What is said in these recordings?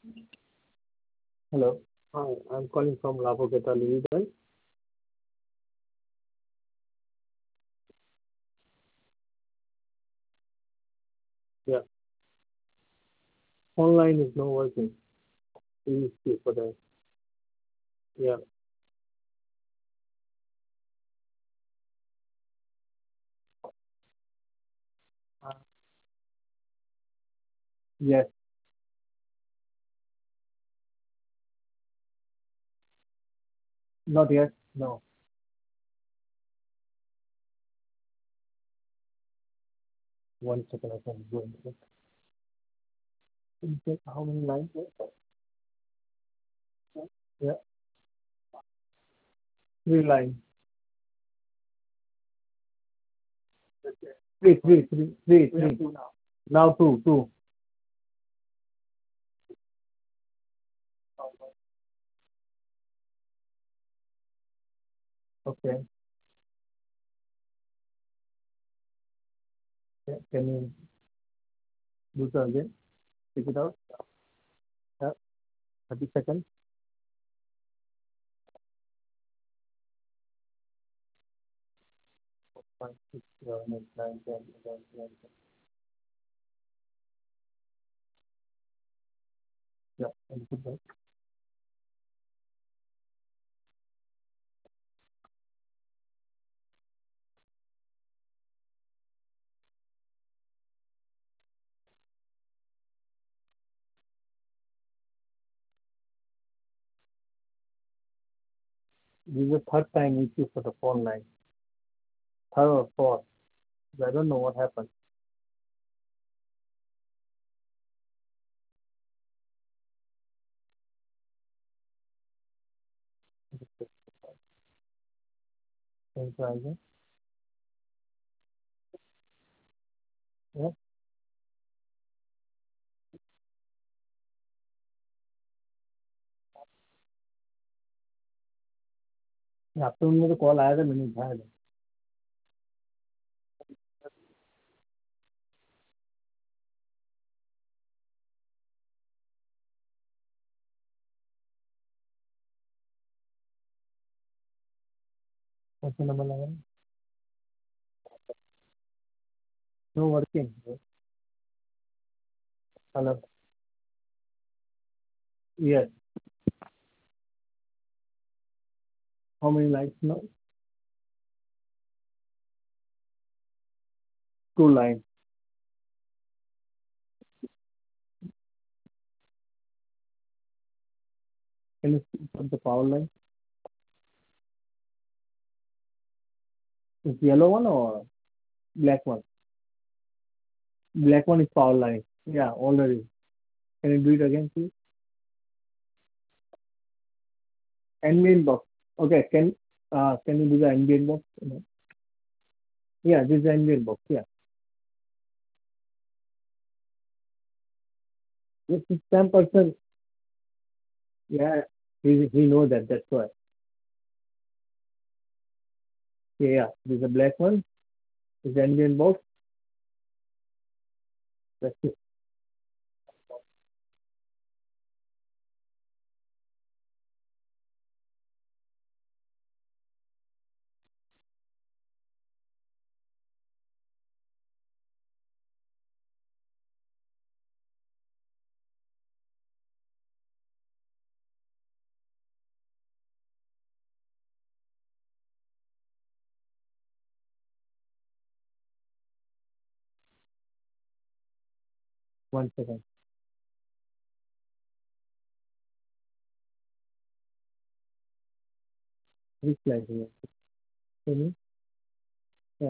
Hello. Hi, I'm calling from Labogeta Legal. Yeah. Online is not working. Please see for that. Yeah. Uh, yes. Not yet. No. One second. I can go into it. Can you check how many lines? Yeah. Three lines. Three. Now two. Okay. Can you do that again? Take it out. Yeah. 30 seconds. 5, 6, 7, 8, 9, 10, 11, 12. Yeah. And put that. This is the third time issue for the phone line. Third or fourth. I don't know what happened. Can you try again? Yeah. Afternoon में तो call आया था मैंने उठाया था कौन सा number लगा no working hello yes how many lines no two line can you put the power line is yellow one or black one is power line yeah already can you do it again please ambient box okay can you do the ambient box yeah this is ambient box yeah this is 10% yeah he knows that that's why yeah this is a black one this is ambient box that's it 1 second which line here can you yeah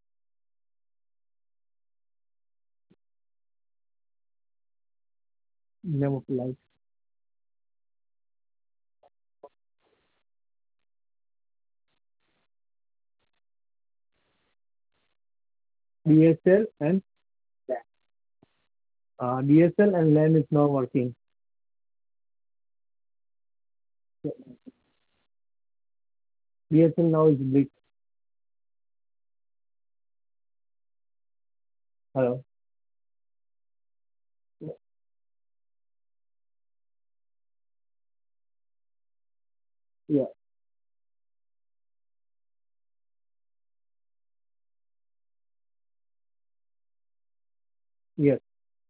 never light DSL and DSL and LAN is not working. DSL now is big. Hello. या yes.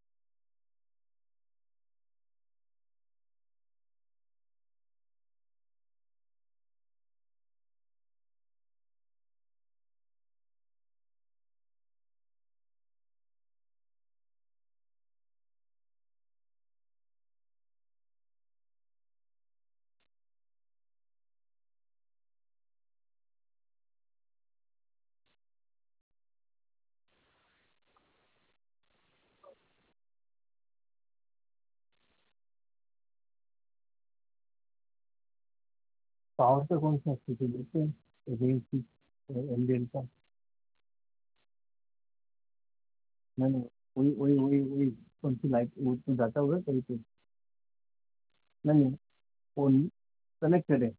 Power का कौन सा स्थिति देते हैं range की MBN का? मैंने वही कौन सी लाइट वो तो जाता होगा कहीं पे? नहीं, फोन कनेक्ट करें।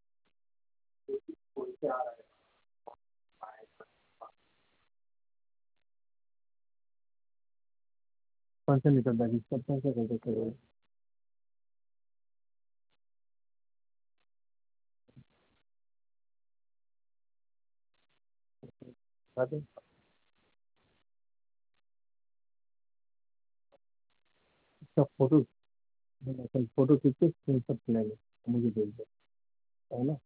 फोन से आ रहा है। कौन सा निकलता है जिसका कौन सा करते करो? बात है। इसका फोटो, फोटो खींच के स्क्रीनशॉट खिलाएंगे, मुझे भेज दो, है ना?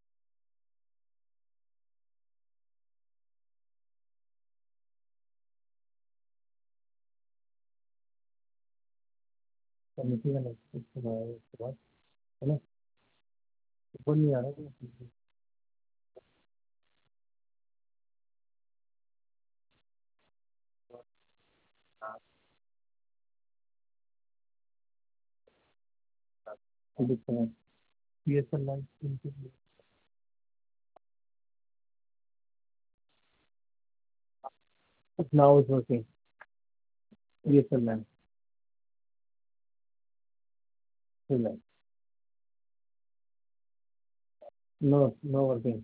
कमेटी का नहीं उसके बाद, है ना? ऊपर नहीं आ रहा है। हाँ, तो देखते हैं PSL line. Now is working. PSL line line. No, no working.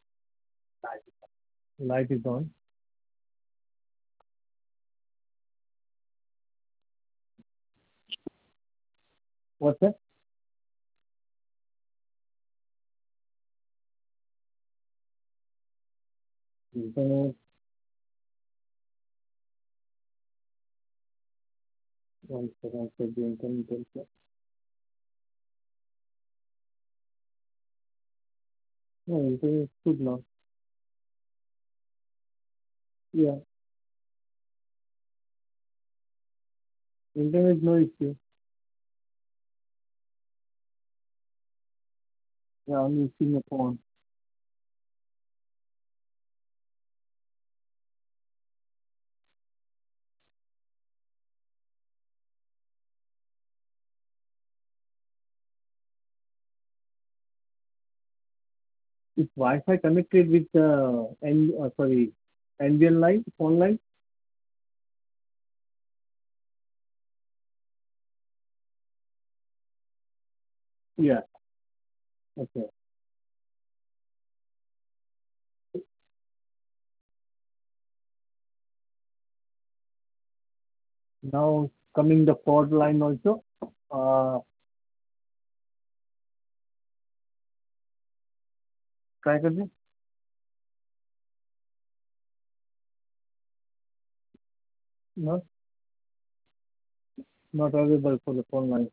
Light is on. What's internet? One second से भी internet. No, internet is good now. Yeah, internet no issue. Yeah, I'm using a phone. Is Wi-Fi connected with sorry, NBN line, phone line? Yeah. Okay. Now coming the port line also. Try कर दें? Not not available for the phone line.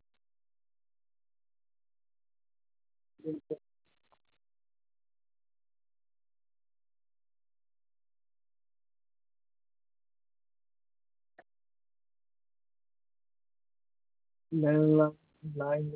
Landline line.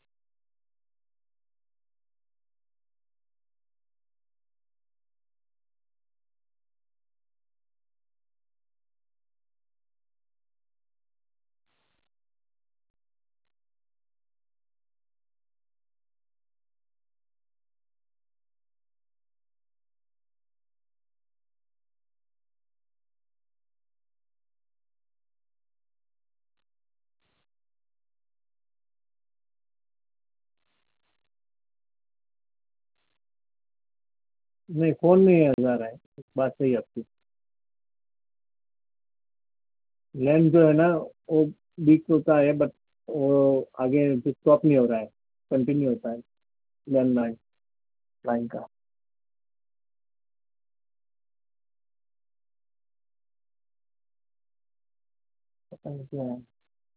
नहीं, phone नहीं आ जा रहा है। बात सही है आपकी। लैंड जो है ना, वो बीच होता है, बट वो आगे स्टॉप नहीं हो रहा है, कंटिन्यू होता है लैंड लाइन। लाइन का। पता नहीं क्या है।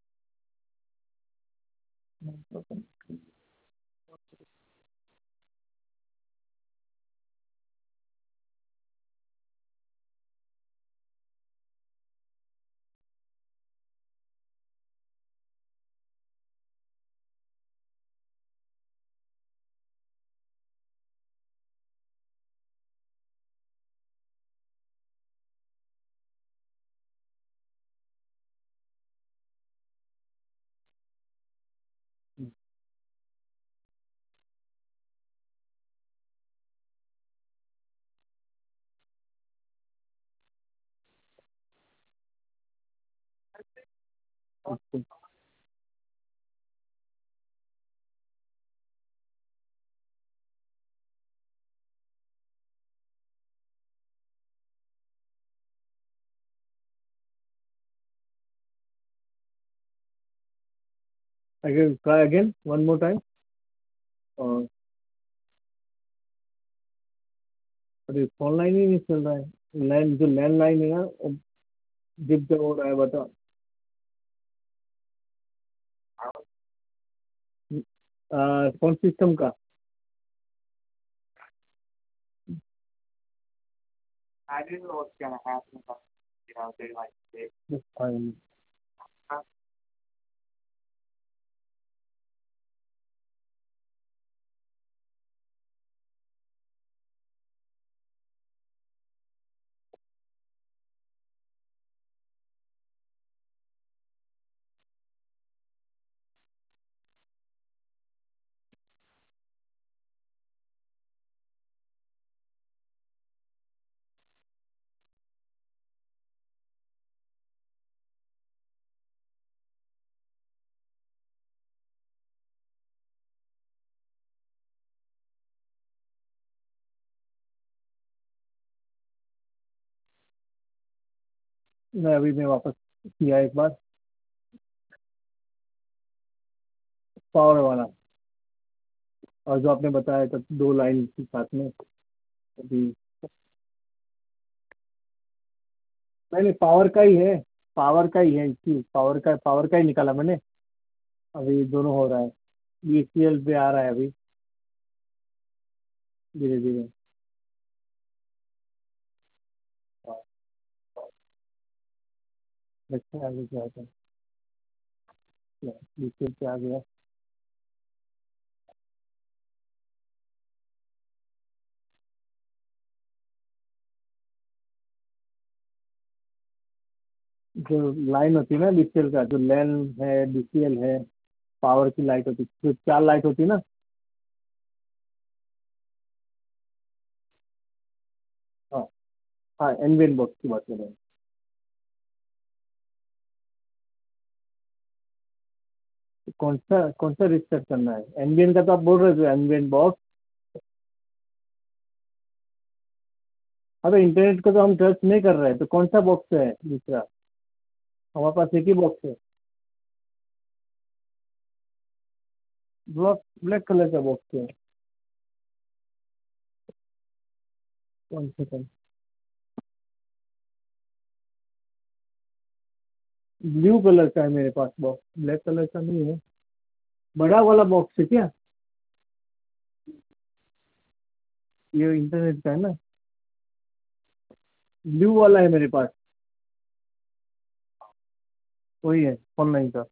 Again try again one more time. और अरे फोन लाइन ही नहीं चल रहा है, लैंड जो लैंड लाइन है ना वो जिप जब हो रहा है बता। कौन सिस्टम का? फाइन। मैं अभी मैं वापस किया एक बार। पावर वाला। और जो आपने बताया था दो लाइन के साथ में अभी। नहीं नहीं, पावर का ही है। पावर का ही है, इसी पावर का ही निकाला मैंने। अभी दोनों हो रहा है। बीसीएल पे आ रहा है अभी, धीरे धीरे। हाँ, देखते हैं आगे क्या होता है। बीसीएल पे आ गया। जो लाइन होती है ना बीसीएल का, जो लैन है, बीसीएल है, पावर की लाइट होती है, जो चार लाइट होती है ना। हाँ। हाँ, एनवीएन बॉक्स की बात कर रहे हैं। तो कौन सा रिस्टार्ट करना है? एनवीएन का तो आप बोल रहे थे, एनवीएन बॉक्स। अबे इंटरनेट को तो हम टच नहीं कर रहे हैं, तो कौन सा बॉक्स है दूसरा? हमारे पास एक ही बॉक्स है। ब्लॉक ब्लैक कलर का बॉक्स है। कौन सा कौन? ब्लू कलर का है मेरे पास बॉक्स, ब्लैक कलर का नहीं है। बड़ा वाला बॉक्स है क्या? ये इंटरनेट का है ना? ब्लू वाला है मेरे पास। वही है ऑनलाइन का।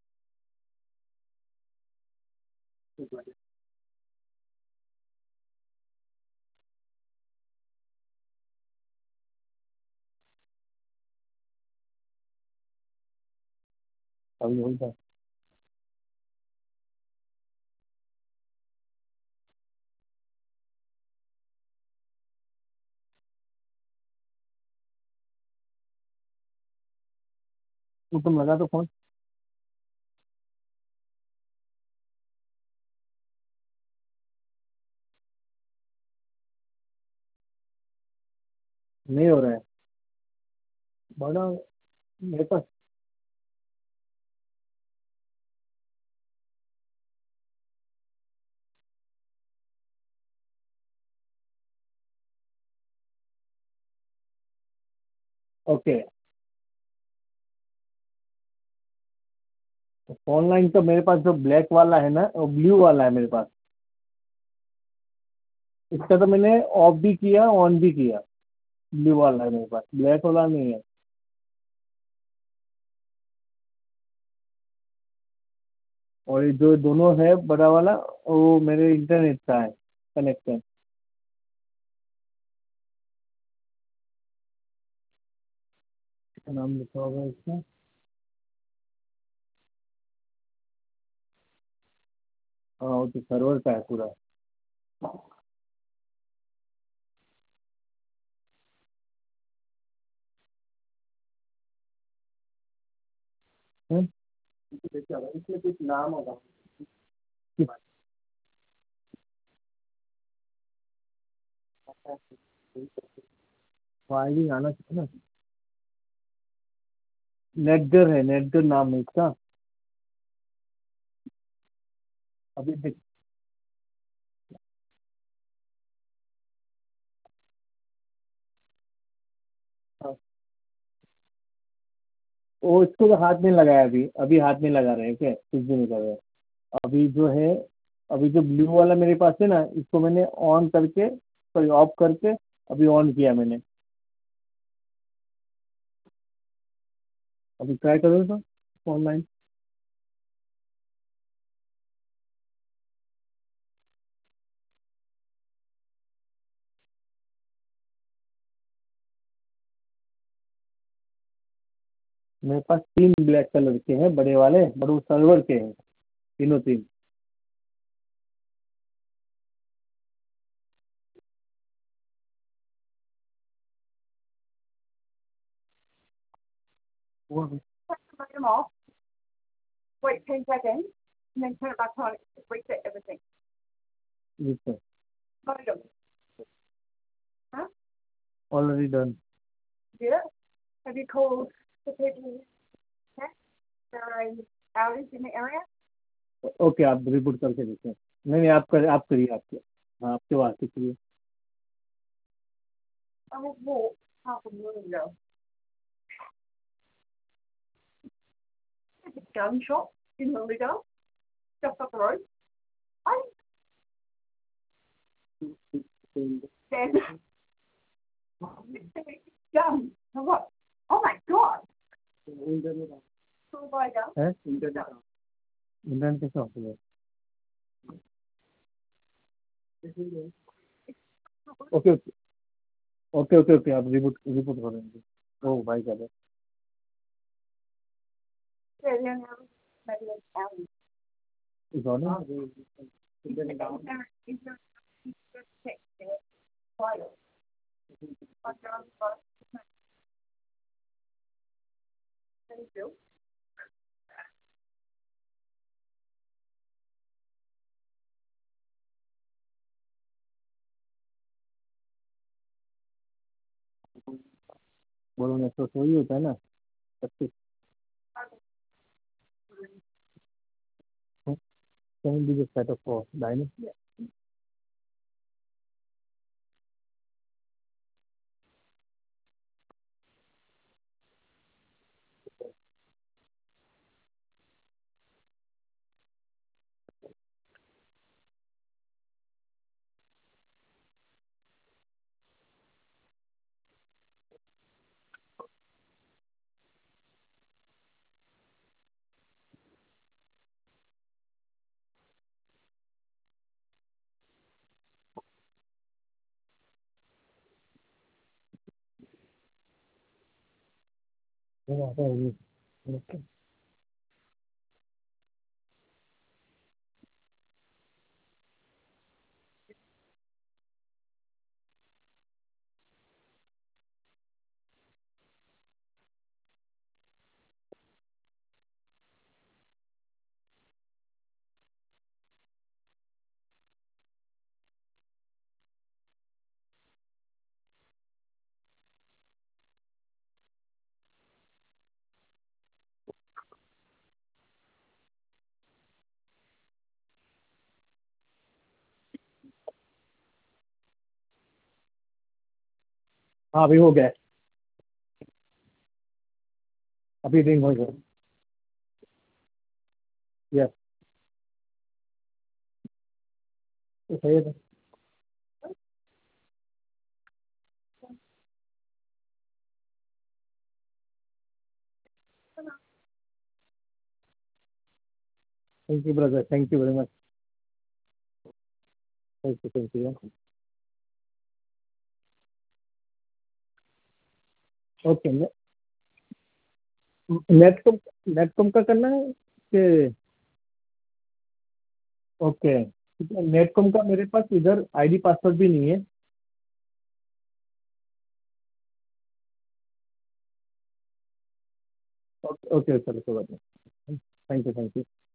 अभी वही था। तो तुम लगा दो फोन। नहीं हो रहा है। बड़ा मेरे पास। ओके। ऑनलाइन तो मेरे पास जो ब्लैक वाला है ना, वो ब्लू वाला है मेरे पास। इसका तो मैंने ऑफ भी किया, ऑन भी किया। ब्लू वाला है मेरे पास, ब्लैक वाला नहीं है। और ये जो दोनों है बड़ा वाला, वो मेरे इंटरनेट का है कनेक्शन। क्या नाम लिखा होगा इसका? हाँ, वो तो सर्वर का है पूरा। हम्म? इसमें कुछ नाम होगा। फाइलिंग आना चाहिए ना। नेटगर है, नेटगर नाम है इसका। अभी देख। हाँ, वो इसको तो हाथ नहीं लगाया, अभी अभी हाथ नहीं लगा रहे हैं, क्या कुछ भी नहीं कर रहे हैं। अभी जो है, अभी जो ब्लू वाला मेरे पास है ना, इसको मैंने ऑन करके, सॉरी ऑफ करके, अभी ऑन किया मैंने। अभी ट्राई करो तो ऑनलाइन। मेरे पास तीन ब्लैक कलर के हैं बड़े वाले, बड़े सर्वर के हैं, तीनों तीन। वो भी। Turn them off. Wait 10 seconds, and then turn it back on. Reset everything. जी Got it. Huh? Already done. Did it? Have you called the people who check there are outage in the area? Okay, आप report करके देखते हैं। नहीं नहीं, आप करिए आपके। हाँ, आपके वास्ते करिए। I will walk half a million ago. There's a gun shop in the Lido, just up the road. I said, gun. And what? Oh my God! So I go. है इंटरनेट कैसे ऑफ है? Okay okay okay okay, आप report report करेंगे। ओ भाई साहब। Yeah, yeah, yeah. Maybe it's out. Is on है? Is there text there? File. Like, thank you. बोलो ना, तो वही होता है ना सब कुछ। कहीं भी सेटअप हो डायनेमिक। हाँ, अभी हो गया। अभी रिंग हो जाए। यस, तो सही है। Thank you brother, thank you very much. Thank you. Okay. Netcom, Netcom का करना है कि? ओके, नेटकॉम का मेरे पास इधर आईडी पासवर्ड भी नहीं है। ओके ओके, चलो कोई बात नहीं। Thank you, thank you.